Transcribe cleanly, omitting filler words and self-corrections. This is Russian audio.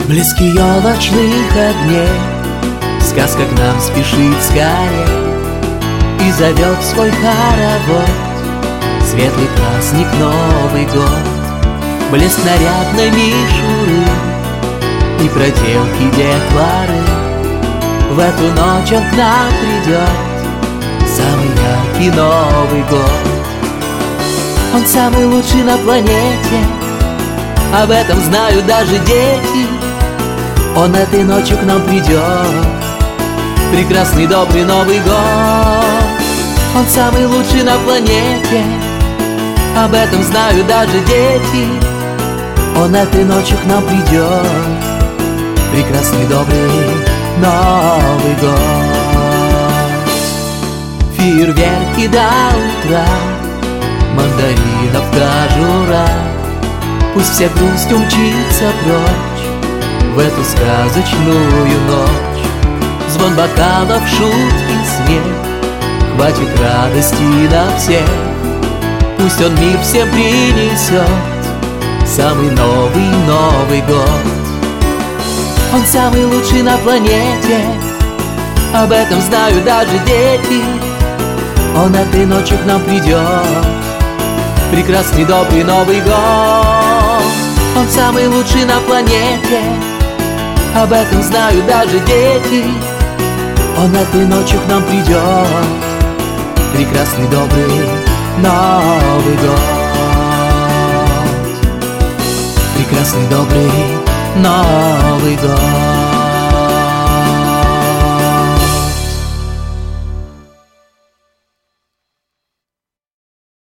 Близки елочных огней, сказка к нам спешит скорей и зовет в свой хоровод. Светлый праздник Новый год, блеск нарядной мишуры и проделки детворы. В эту ночь он к нам придет, самый яркий Новый год. Он самый лучший на планете, об этом знают даже дети. Он этой ночью к нам придет, прекрасный добрый Новый год. Он самый лучший на планете, об этом знают даже дети. Он этой ночью к нам придет, прекрасный добрый Новый год. Фейерверки до утра, мандаринов кожура, пусть вся грусть умчится прочь в эту сказочную ночь. Звон бокалов, шутки, смех, хватит радости на всех. Пусть он мир всем принесет, самый новый Новый год. Он самый лучший на планете, об этом знают даже дети. Он этой ночью к нам придет, прекрасный добрый Новый год. Он самый лучший на планете, об этом знают даже дети. Он этой ночью к нам придет, прекрасный добрый Новый год. Прекрасный добрый Новый год.